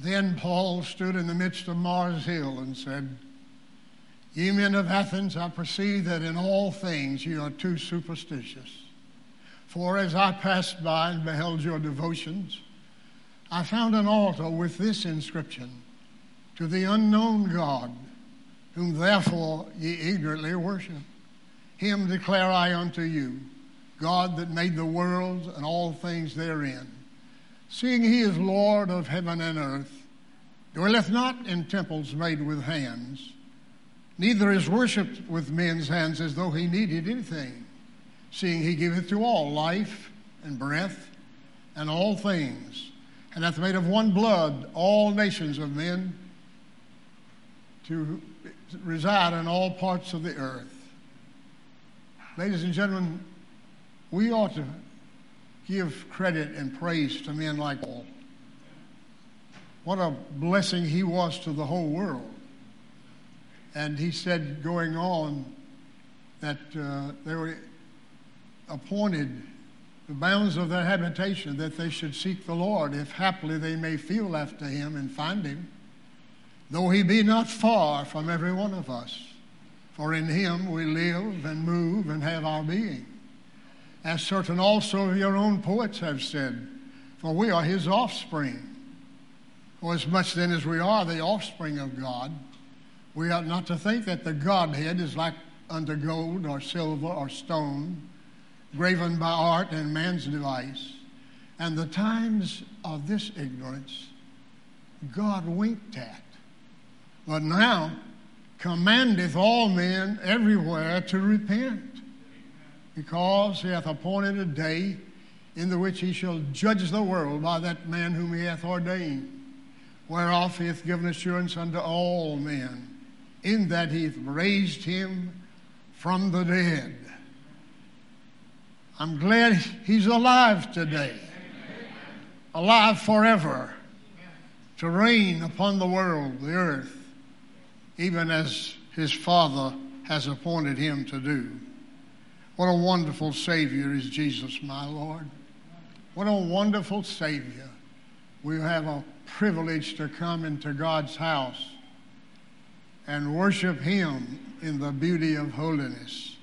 Then Paul stood in the midst of Mars Hill and said, Ye men of Athens, I perceive that in all things ye are too superstitious. For as I passed by and beheld your devotions, I found an altar with this inscription, To the unknown God, whom therefore ye ignorantly worship. Him declare I unto you, God that made the world and all things therein, seeing he is Lord of heaven and earth, dwelleth not in temples made with hands, neither is worshipped with men's hands as though he needed anything, seeing he giveth to all life and breath and all things, and hath made of one blood all nations of men to reside in all parts of the earth. Ladies and gentlemen, we ought to give credit and praise to men like Paul. What a blessing he was to the whole world. And he said, going on, that they were appointed the bounds of their habitation, that they should seek the Lord, if haply they may feel after him and find him, though he be not far from every one of us. For in him we live and move and have our being. As certain also of your own poets have said, for we are his offspring. For as much then as we are the offspring of God, we ought not to think that the Godhead is like unto gold or silver or stone, graven by art and man's device. And the times of this ignorance God winked at, but now commandeth all men everywhere to repent, because he hath appointed a day in the which he shall judge the world by that man whom he hath ordained, whereof he hath given assurance unto all men, in that he hath raised him from the dead. I'm glad he's alive today, alive forever, to reign upon the world, the earth, even as his Father has appointed him to do. What a wonderful Savior is Jesus, my Lord. What a wonderful Savior. We have a privilege to come into God's house and worship him in the beauty of holiness.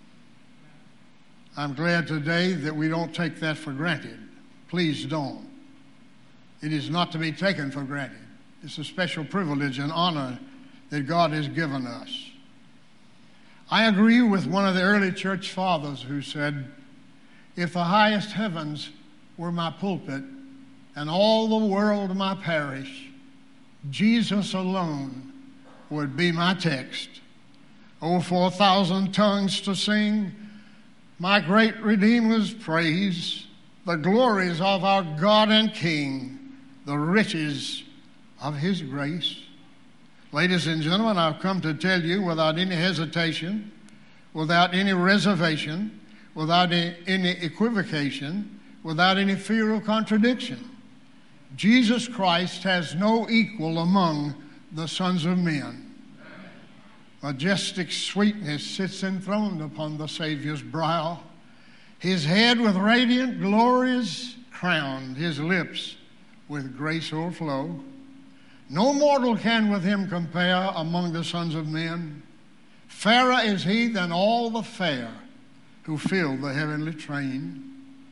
I'm glad today that we don't take that for granted. Please don't. It is not to be taken for granted. It's a special privilege and honor that God has given us. I agree with one of the early church fathers who said, if the highest heavens were my pulpit and all the world my parish, Jesus alone would be my text. Oh, for 1,000 tongues to sing my great Redeemer's praise, the glories of our God and King, the riches of his grace. Ladies and gentlemen, I've come to tell you without any hesitation, without any reservation, without any equivocation, without any fear of contradiction, Jesus Christ has no equal among the sons of men. Majestic sweetness sits enthroned upon the Savior's brow. His head with radiant glories crowned, his lips with grace o'erflow. No mortal can with him compare among the sons of men. Fairer is he than all the fair who fill the heavenly train.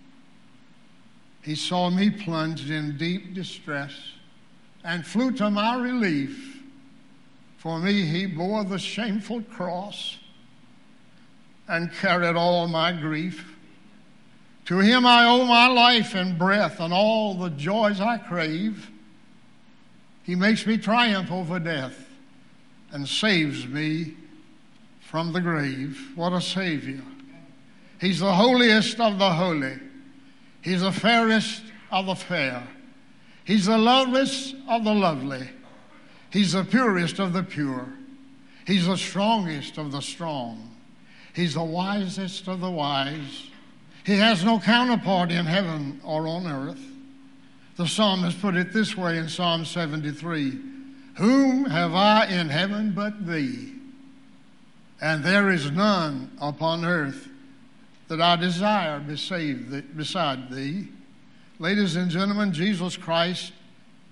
He saw me plunged in deep distress and flew to my relief. For me he bore the shameful cross and carried all my grief. To him I owe my life and breath and all the joys I crave. He makes me triumph over death and saves me from the grave. What a Savior. He's the holiest of the holy. He's the fairest of the fair. He's the loveliest of the lovely. He's the purest of the pure. He's the strongest of the strong. He's the wisest of the wise. He has no counterpart in heaven or on earth. The psalmist put it this way in Psalm 73, whom have I in heaven but thee? And there is none upon earth that I desire beside thee. Ladies and gentlemen, Jesus Christ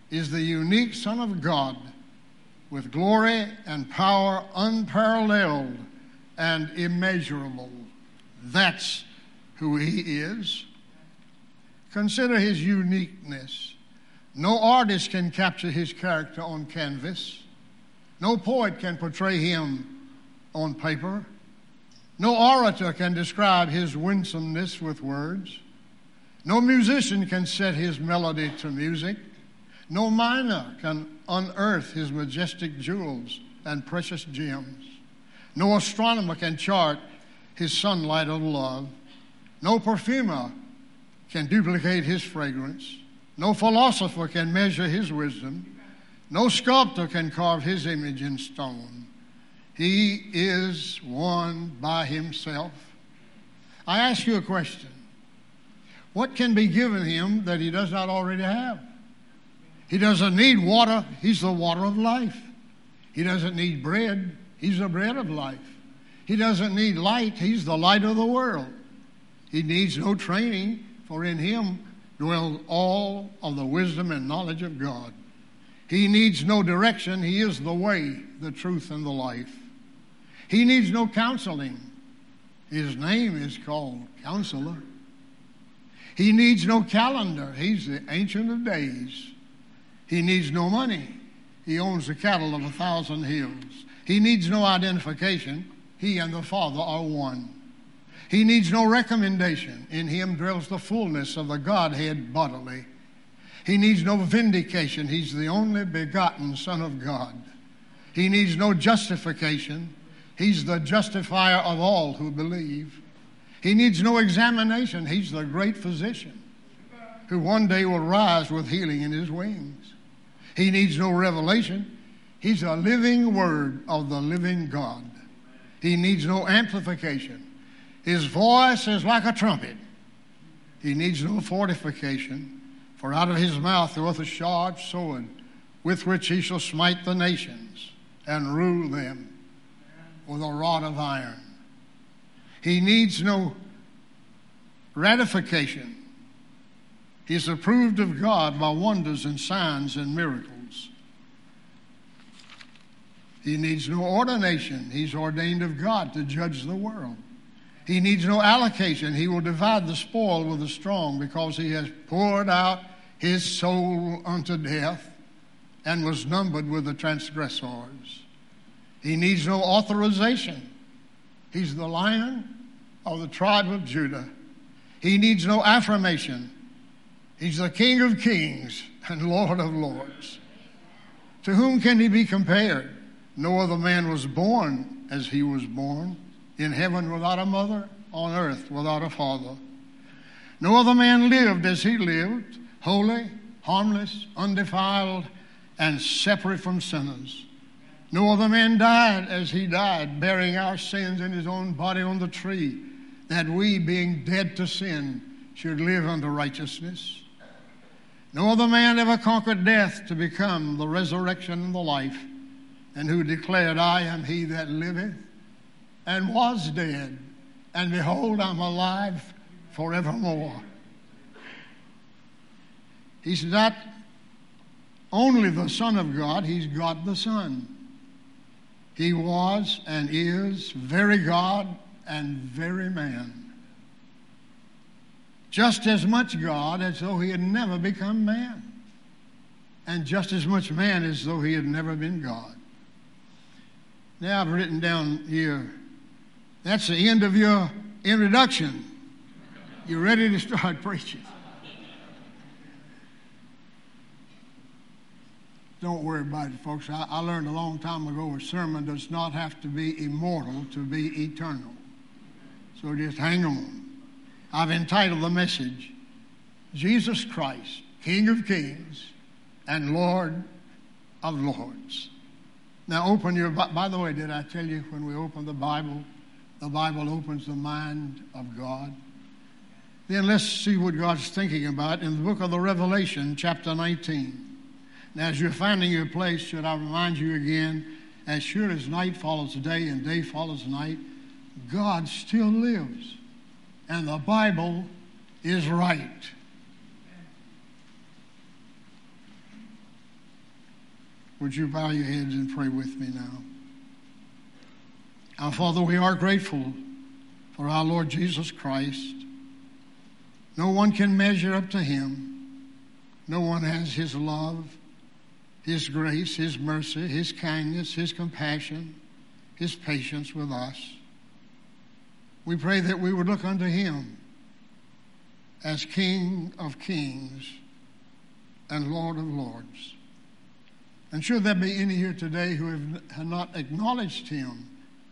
is the unique Son of God with glory and power unparalleled and immeasurable. That's who he is. Consider his uniqueness. No artist can capture his character on canvas. No poet can portray him on paper. No orator can describe his winsomeness with words. No musician can set his melody to music. No miner can unearth his majestic jewels and precious gems. No astronomer can chart his sunlight of love. No perfumer can duplicate his fragrance. No philosopher can measure his wisdom. No sculptor can carve his image in stone. He is one by himself. I ask you a question. What can be given him that he does not already have? He doesn't need water. He's the water of life. He doesn't need bread. He's the bread of life. He doesn't need light. He's the light of the world. He needs no training, for in him dwells all of the wisdom and knowledge of God. He needs no direction. He is the way, the truth, and the life. He needs no counseling. His name is called Counselor. He needs no calendar. He's the Ancient of Days. He needs no money. He owns the cattle of 1,000 hills. He needs no identification. He and the Father are one. He needs no recommendation. In him dwells the fullness of the Godhead bodily. He needs no vindication. He's the only begotten Son of God. He needs no justification. He's the justifier of all who believe. He needs no examination. He's the great physician who one day will rise with healing in his wings. He needs no revelation. He's a living word of the living God. He needs no amplification. His voice is like a trumpet. He needs no fortification, for out of his mouth goeth a sharp sword, with which he shall smite the nations and rule them with a rod of iron. He needs no ratification. He's approved of God by wonders and signs and miracles. He needs no ordination. He's ordained of God to judge the world. He needs no allocation. He will divide the spoil with the strong, because he has poured out his soul unto death and was numbered with the transgressors. He needs no authorization. He's the Lion of the tribe of Judah. He needs no affirmation. He's the King of kings and Lord of lords. To whom can he be compared? No other man was born as he was born, in heaven without a mother, on earth without a father. No other man lived as he lived, holy, harmless, undefiled, and separate from sinners. No other man died as he died, bearing our sins in his own body on the tree, that we, being dead to sin, should live unto righteousness. No other man ever conquered death to become the resurrection and the life, and who declared, I am he that liveth and was dead, and behold, I'm alive forevermore. He's not only the Son of God, he's God the Son. He was and is very God and very man. Just as much God as though he had never become man, and just as much man as though he had never been God. Now I've written down here, that's the end of your introduction. You're ready to start preaching. Don't worry about it, folks. I learned a long time ago a sermon does not have to be immortal to be eternal. So just hang on. I've entitled the message, Jesus Christ, King of Kings and Lord of Lords. Now open your, by the way, did I tell you when we open the Bible opens the mind of God? Then let's see what God's thinking about in the book of the Revelation, chapter 19. Now, as you're finding your place, should I remind you again, as sure as night follows day and day follows night, God still lives, and the Bible is right. Would you bow your heads and pray with me now? Our Father, we are grateful for our Lord Jesus Christ. No one can measure up to him. No one has his love, his grace, his mercy, his kindness, his compassion, his patience with us. We pray that we would look unto him as King of kings and Lord of lords. And should there be any here today who have not acknowledged him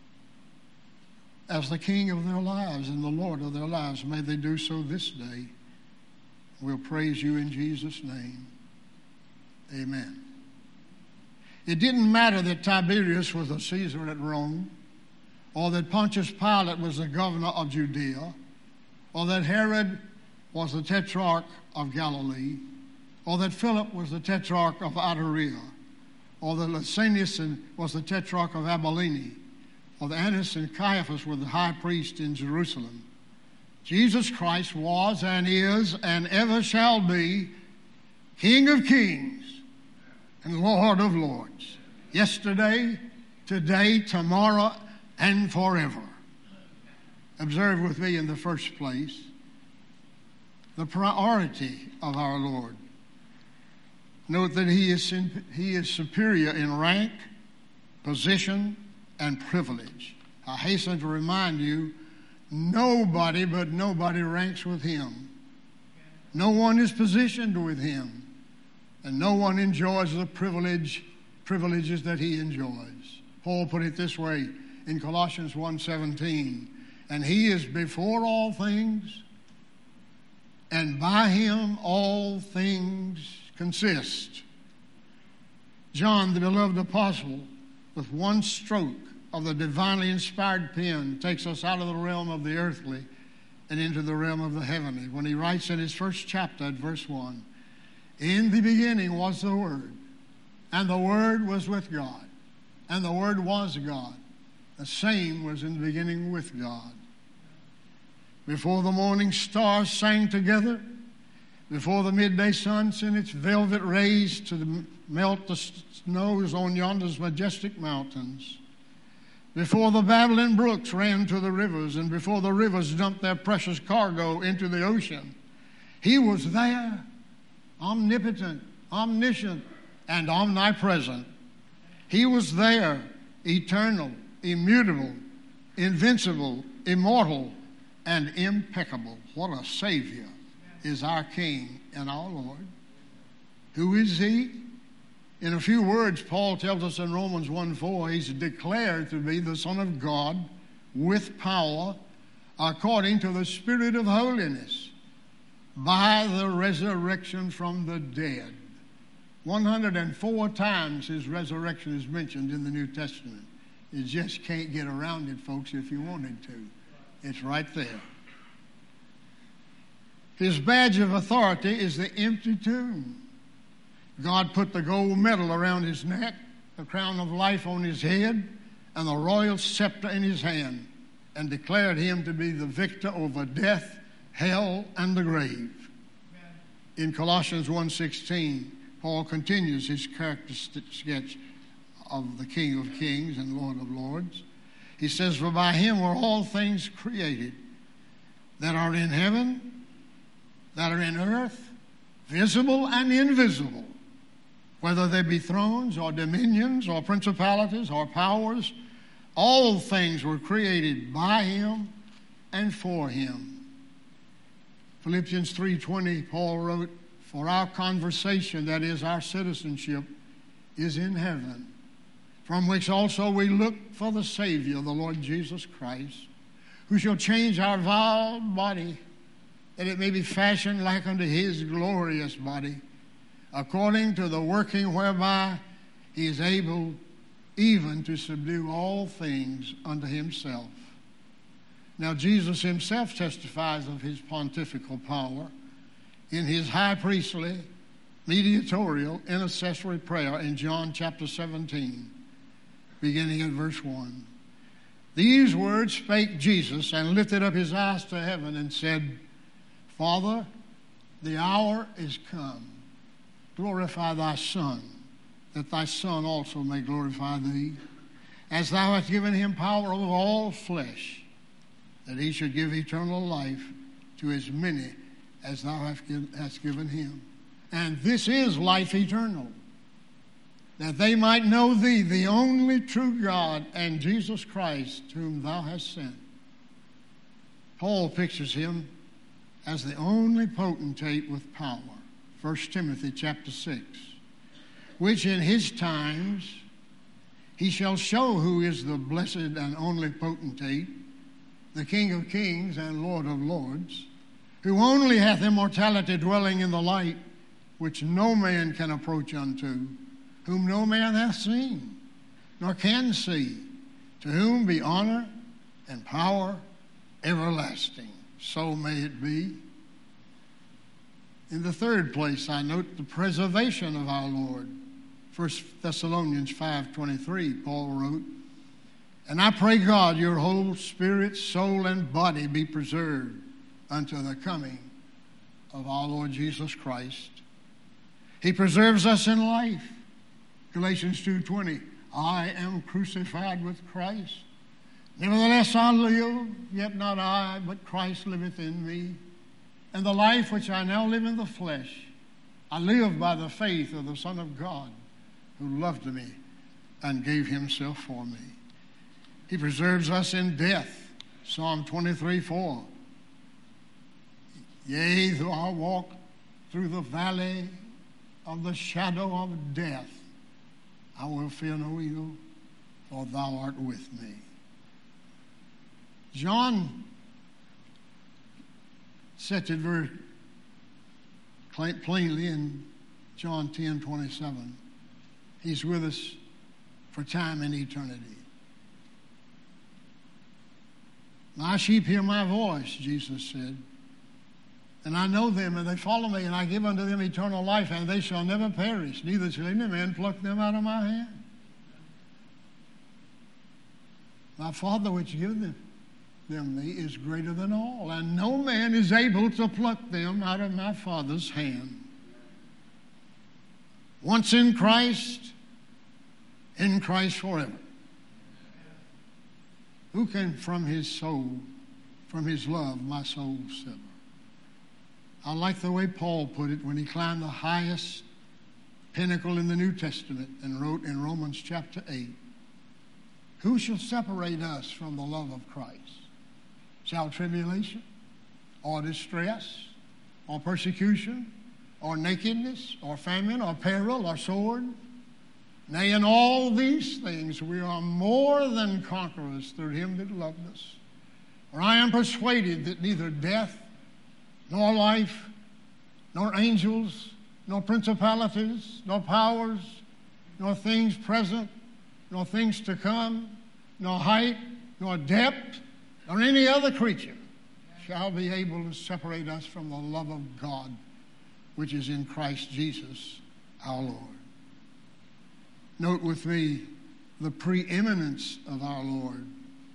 as the King of their lives and the Lord of their lives, may they do so this day. We'll praise you in Jesus' name. Amen. It didn't matter that Tiberius was a Caesar at Rome, or that Pontius Pilate was the governor of Judea, or that Herod was the tetrarch of Galilee, or that Philip was the tetrarch of Iturea, or that Lysanias was the tetrarch of Abilene, or that Annas and Caiaphas were the high priest in Jerusalem. Jesus Christ was and is and ever shall be King of kings and Lord of lords, yesterday, today, tomorrow, and forever. Observe with me in the first place the priority of our Lord. Note that he is superior in rank, position, and privilege. I hasten to remind you, nobody ranks with him. No one is positioned with him. And no one enjoys the privileges that he enjoys. Paul put it this way in Colossians 1:17, and he is before all things, and by him all things consist. John, the beloved apostle, with one stroke of the divinely inspired pen, takes us out of the realm of the earthly and into the realm of the heavenly. When he writes in his first chapter at verse 1, in the beginning was the Word, and the Word was with God, and the Word was God. The same was in the beginning with God. Before the morning stars sang together, before the midday sun sent its velvet rays to melt the snows on yonder's majestic mountains, before the babbling brooks ran to the rivers, and before the rivers dumped their precious cargo into the ocean, he was there, omnipotent, omniscient, and omnipresent. He was there, eternal, immutable, invincible, immortal, and impeccable. What a Savior is our King and our Lord. Who is he? In a few words, Paul tells us in Romans 1:4, he's declared to be the Son of God with power according to the Spirit of holiness by the resurrection from the dead. 104 times his resurrection is mentioned in the New Testament. You just can't get around it, folks, if you wanted to. It's right there. His badge of authority is the empty tomb. God put the gold medal around his neck, the crown of life on his head, and the royal scepter in his hand, and declared him to be the victor over death, hell, and the grave. Amen. In Colossians 1:16, Paul continues his characteristic sketch of the King of kings and Lord of lords. He says, for by him were all things created that are in heaven, that are in earth, visible and invisible, whether they be thrones or dominions or principalities or powers, all things were created by him and for him. Philippians 3:20, Paul wrote, for our conversation, that is our citizenship, is in heaven, from which also we look for the Savior, the Lord Jesus Christ, who shall change our vile body, that it may be fashioned like unto his glorious body, according to the working whereby he is able even to subdue all things unto himself. Now Jesus himself testifies of his pontifical power in his high priestly, mediatorial, intercessory prayer in John chapter 17, beginning at verse 1. These words spake Jesus, and lifted up his eyes to heaven, and said, Father, the hour is come. Glorify thy Son, that thy Son also may glorify thee, as thou hast given him power over all flesh, that he should give eternal life to as many as thou hast given him. And this is life eternal, that they might know thee, the only true God, and Jesus Christ, whom thou hast sent. Paul pictures him as the only potentate with power. 1 Timothy chapter 6, which in his times he shall show who is the blessed and only potentate, the King of kings and Lord of lords, who only hath immortality dwelling in the light, which no man can approach unto, whom no man hath seen, nor can see, to whom be honor and power everlasting. So may it be. In the third place, I note the preservation of our Lord. 1 Thessalonians 5:23, Paul wrote, "And I pray God your whole spirit, soul, and body be preserved unto the coming of our Lord Jesus Christ." He preserves us in life. Galatians 2:20, "I am crucified with Christ. Nevertheless I live, yet not I, but Christ liveth in me. And the life which I now live in the flesh, I live by the faith of the Son of God, who loved me and gave himself for me." He preserves us in death. Psalm 23:4, "Yea, though I walk through the valley of the shadow of death, I will fear no evil, for thou art with me." John sets it very plainly in John 10:27. He's with us for time and eternity. "My sheep hear my voice," Jesus said, "and I know them, and they follow me, and I give unto them eternal life, and they shall never perish, neither shall any man pluck them out of my hand. My Father which giveth them me is greater than all, and no man is able to pluck them out of my Father's hand." Once in Christ forever. Who can from his love, my soul sever? I like the way Paul put it when he climbed the highest pinnacle in the New Testament and wrote in Romans chapter 8, "Who shall separate us from the love of Christ? Shall tribulation, or distress, or persecution, or nakedness, or famine, or peril, or sword? Nay, in all these things we are more than conquerors through him that loved us. For I am persuaded that neither death, nor life, nor angels, nor principalities, nor powers, nor things present, nor things to come, nor height, nor depth, nor any other creature shall be able to separate us from the love of God, which is in Christ Jesus our Lord." Note with me the preeminence of our Lord.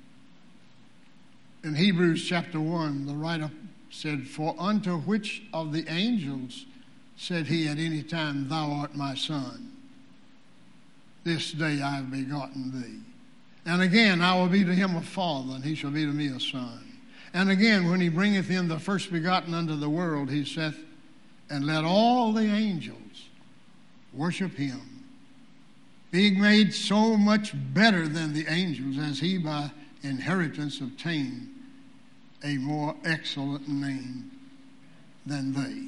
In Hebrews chapter 1, the writer said, "For unto which of the angels said he at any time, Thou art my son? This day I have begotten thee. And again, I will be to him a father, and he shall be to me a son. And again, when he bringeth in the first begotten unto the world, he saith, And let all the angels worship him, being made so much better than the angels, as he by inheritance obtained a more excellent name than they."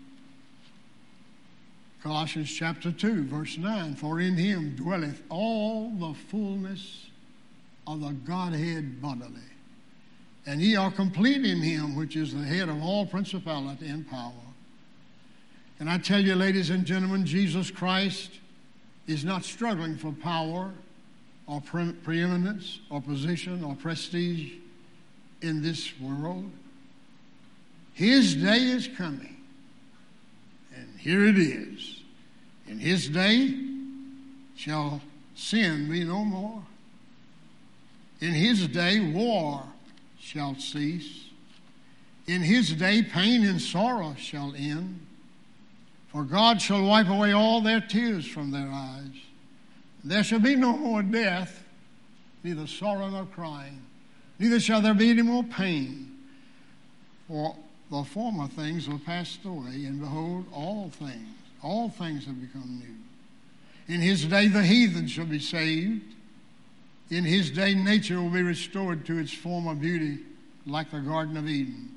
Colossians chapter 2, verse 9, "For in him dwelleth all the fullness of the Godhead bodily. And ye are complete in him, which is the head of all principality and power." And I tell you, ladies and gentlemen, Jesus Christ is not struggling for power or preeminence or position or prestige in this world. His day is coming, and here it is. In his day shall sin be no more. In his day war shall cease. In his day pain and sorrow shall end. For God shall wipe away all their tears from their eyes. There shall be no more death, neither sorrow nor crying, neither shall there be any more pain. For the former things were passed away, and behold, all things have become new. In his day the heathen shall be saved. In his day nature will be restored to its former beauty, like the Garden of Eden.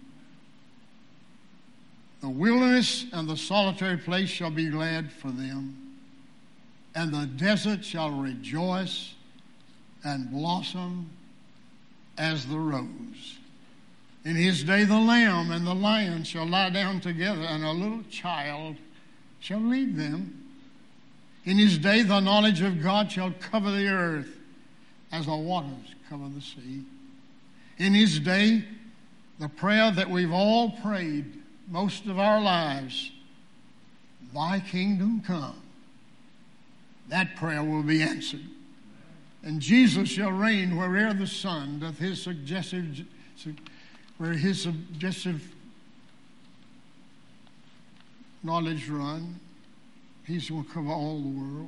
The wilderness and the solitary place shall be glad for them, and the desert shall rejoice and blossom as the rose. In his day the lamb and the lion shall lie down together, and a little child shall lead them. In his day the knowledge of God shall cover the earth as the waters cover the sea. In his day, the prayer that we've all prayed most of our lives, thy kingdom come, that prayer will be answered. And Jesus shall reign where'er the sun doth his suggestive knowledge run. He's going to cover all the world.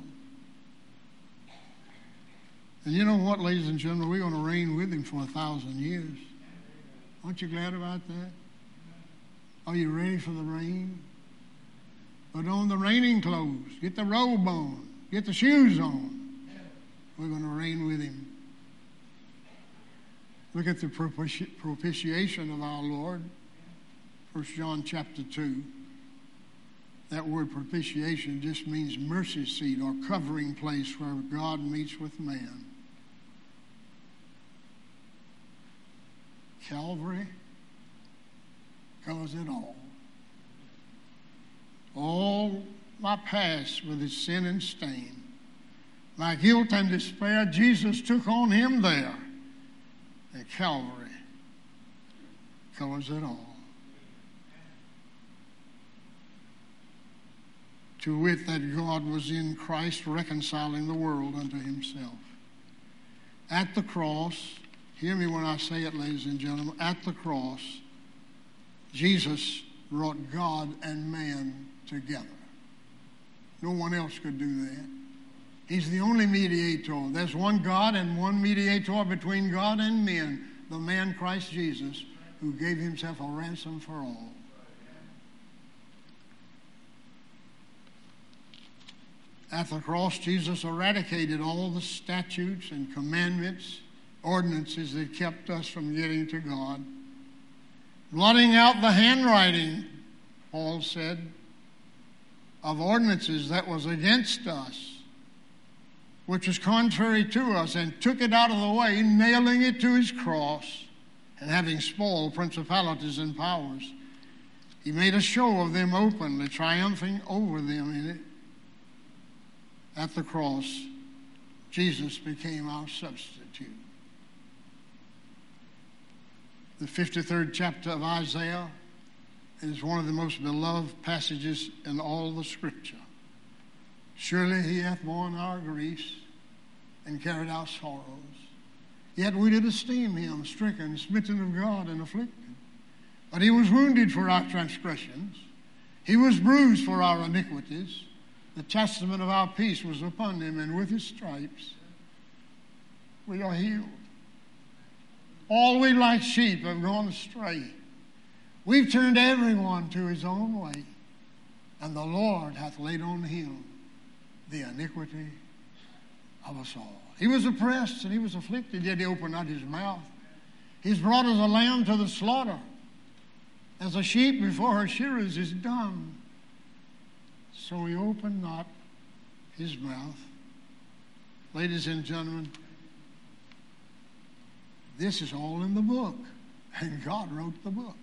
And you know what, ladies and gentlemen? We're going to reign with him for 1,000 years. Aren't you glad about that? Are you ready for the rain? Put on the raining clothes. Get the robe on. Get the shoes on. We're going to reign with him. Look at the propitiation of our Lord. 1 John chapter 2. That word propitiation just means mercy seat or covering place where God meets with man. Calvary covers it all. All my past with its sin and stain, my guilt and despair, Jesus took on him there. And Calvary covers it all. To wit, that God was in Christ reconciling the world unto himself. At the cross, hear me when I say it, ladies and gentlemen, at the cross, Jesus brought God and man together. No one else could do that. He's the only mediator. There's one God and one mediator between God and men, the man Christ Jesus, who gave himself a ransom for all. At the cross, Jesus eradicated all the statutes and commandments, ordinances that kept us from getting to God. Blotting out the handwriting, Paul said, of ordinances that was against us, which was contrary to us, and took it out of the way, nailing it to his cross, and having spoiled principalities and powers. He made a show of them openly, triumphing over them in it. At the cross, Jesus became our substitute. The 53rd chapter of Isaiah is one of the most beloved passages in all the Scripture. Surely he hath borne our griefs and carried our sorrows. Yet we did esteem him stricken, smitten of God, and afflicted. But he was wounded for our transgressions. He was bruised for our iniquities. The chastisement of our peace was upon him, and with his stripes we are healed. All we like sheep have gone astray. We've turned everyone to his own way, and the Lord hath laid on him the iniquity of us all. He was oppressed and he was afflicted, yet he opened not his mouth. He's brought as a lamb to the slaughter, as a sheep before her shearers is dumb. So he opened not his mouth. Ladies and gentlemen, this is all in the book, and God wrote the book.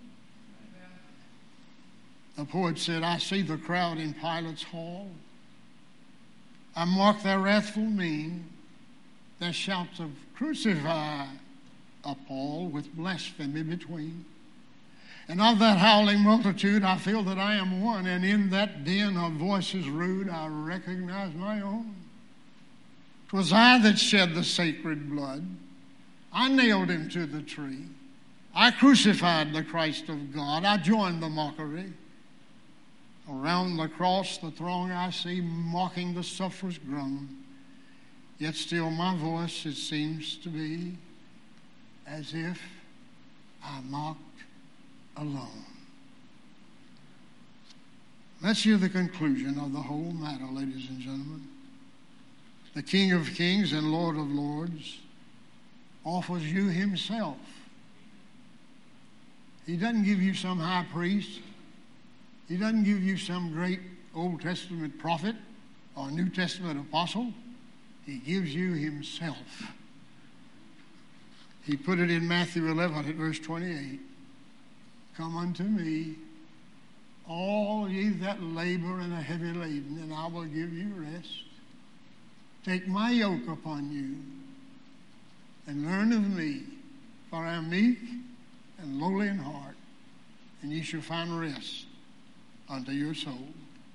The poet said, I see the crowd in Pilate's hall. I mark their wrathful mien, their shouts of crucify appall with blasphemy between. And of that howling multitude I feel that I am one, and in that din of voices rude I recognize my own. 'Twas I that shed the sacred blood. I nailed him to the tree. I crucified the Christ of God. I joined the mockery. Around the cross the throng I see, mocking the sufferer's groan. Yet still my voice, it seems to be, as if I mocked alone. Let's hear the conclusion of the whole matter, ladies and gentlemen. The King of Kings and Lord of Lords offers you himself. He doesn't give you some high priest. He doesn't give you some great Old Testament prophet or New Testament apostle. He gives you himself. He put it in Matthew 11 at verse 28. Come unto me, all ye that labor and are heavy laden, and I will give you rest. Take my yoke upon you and learn of me, for I am meek and lowly in heart, and ye shall find rest unto your soul.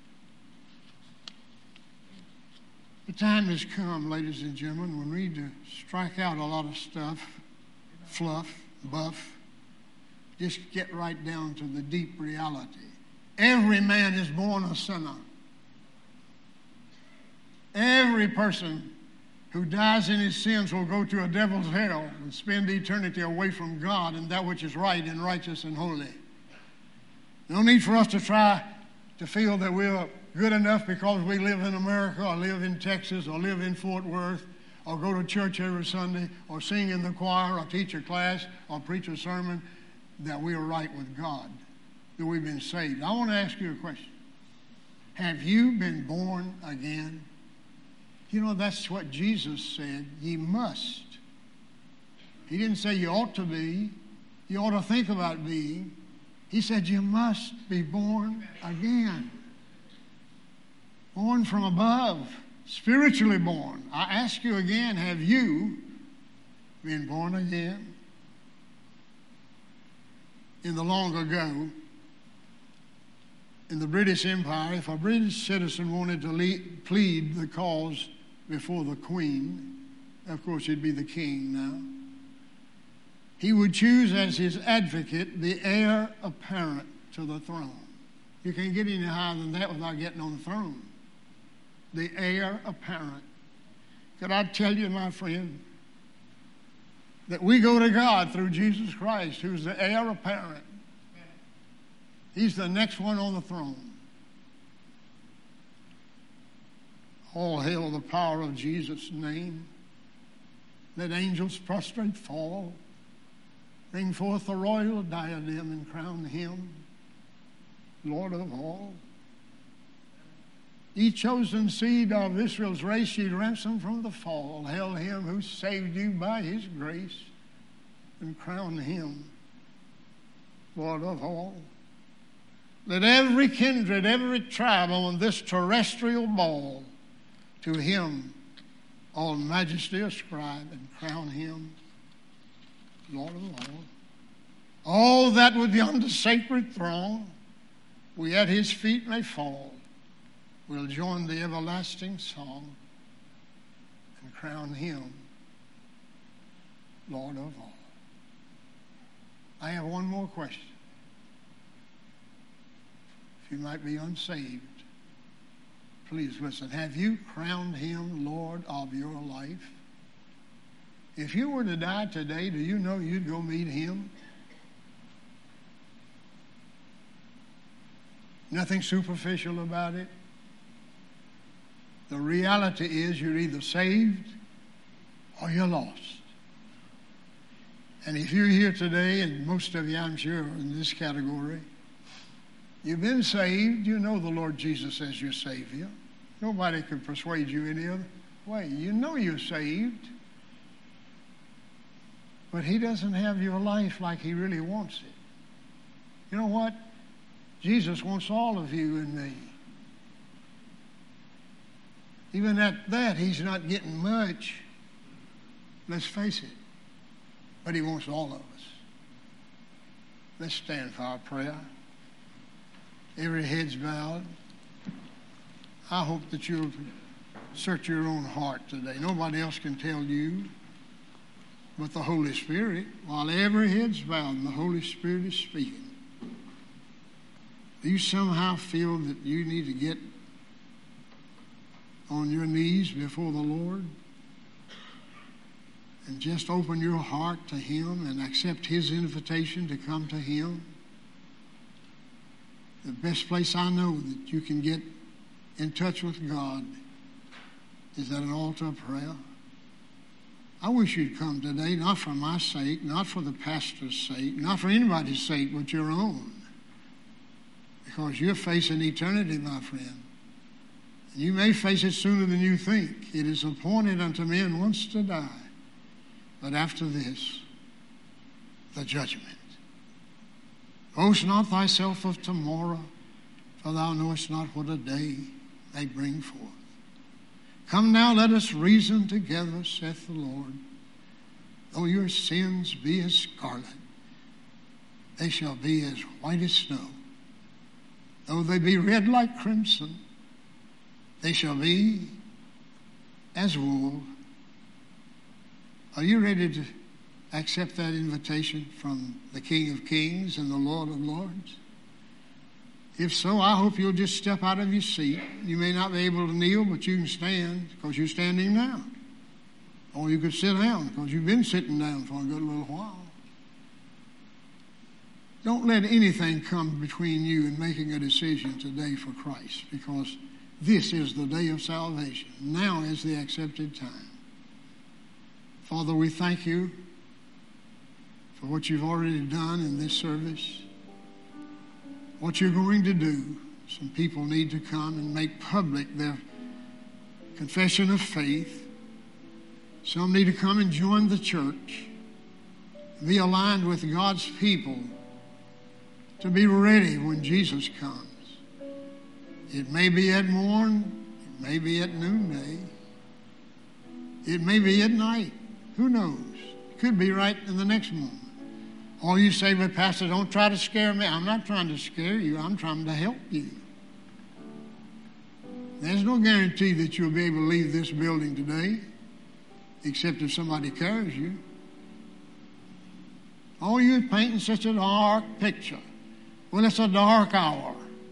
The time has come, ladies and gentlemen, when we need to strike out a lot of stuff, fluff, buff, just get right down to the deep reality. Every man is born a sinner. Every person who dies in his sins will go to a devil's hell and spend eternity away from God and that which is right and righteous and holy. No need for us to try to feel that we're good enough because we live in America or live in Texas or live in Fort Worth or go to church every Sunday or sing in the choir or teach a class or preach a sermon that we are right with God, that we've been saved. I want to ask you a question. Have you been born again? You know, that's what Jesus said. Ye must. He didn't say you ought to be. You ought to think about being. He said you must be born again. Born from above. Spiritually born. I ask you again, have you been born again? In the long ago, in the British Empire, if a British citizen wanted to plead the cause before the Queen, of course he'd be the king now, he would choose as his advocate the heir apparent to the throne. You can't get any higher than that without getting on the throne. The heir apparent. Could I tell you, my friend, that we go to God through Jesus Christ, who's the heir apparent. He's the next one on the throne. All hail the power of Jesus' name. Let angels prostrate fall. Bring forth the royal diadem and crown him Lord of all. Ye chosen seed of Israel's race, ye ransomed from the fall. Hail him who saved you by his grace, and crown him Lord of all. Let every kindred, every tribe on this terrestrial ball to him all majesty ascribe, and crown him Lord of all. All that with yonder sacred throng we at his feet may fall, will join the everlasting song and crown him Lord of all. I have one more question. If you might be unsaved, please listen. Have you crowned him Lord of your life? If you were to die today, do you know you'd go meet him? Nothing superficial about it. The reality is you're either saved or you're lost. And if you're here today, and most of you I'm sure are in this category, you've been saved, you know the Lord Jesus as your Savior. Nobody can persuade you any other way. You know you're saved, but he doesn't have your life like he really wants it. You know what? Jesus wants all of you and me. Even at that, he's not getting much. Let's face it. But he wants all of us. Let's stand for our prayer. Every head's bowed. I hope that you'll search your own heart today. Nobody else can tell you but the Holy Spirit. While every head's bowed and the Holy Spirit is speaking. Do you somehow feel that you need to get on your knees before the Lord and just open your heart to Him and accept His invitation to come to Him? The best place I know that you can get in touch with God is at an altar of prayer. I wish you'd come today, not for my sake, not for the pastor's sake, not for anybody's sake but your own. Because you're facing eternity, my friend. You may face it sooner than you think. It is appointed unto men once to die, but after this, the judgment. Boast not thyself of tomorrow, for thou knowest not what a day may bring forth. Come now, let us reason together, saith the Lord. Though your sins be as scarlet, they shall be as white as snow. Though they be red like crimson, they shall be as wool. Are you ready to accept that invitation from the King of Kings and the Lord of Lords? If so, I hope you'll just step out of your seat. You may not be able to kneel, but you can stand because you're standing now. Or you could sit down because you've been sitting down for a good little while. Don't let anything come between you and making a decision today for Christ, because this is the day of salvation. Now is the accepted time. Father, we thank you for what you've already done in this service, what you're going to do. Some people need to come and make public their confession of faith. Some need to come and join the church, be aligned with God's people, to be ready when Jesus comes. It may be at morn, it may be at noonday, it may be at night. Who knows? It could be right in the next moment. Or you say, but Pastor, don't try to scare me. I'm not trying to scare you. I'm trying to help you. There's no guarantee that you'll be able to leave this building today, except if somebody carries you. Oh, you're painting such a dark picture. Well, it's a dark hour.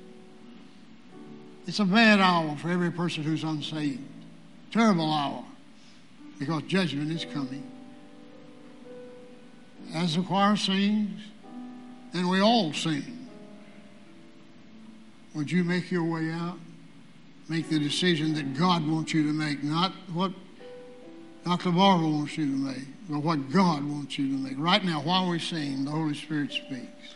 It's a bad hour for every person who's unsaved. Terrible hour, because judgment is coming. As the choir sings, and we all sing, would you make your way out? Make the decision that God wants you to make, not what Dr. Barber wants you to make, but what God wants you to make. Right now, while we sing, the Holy Spirit speaks.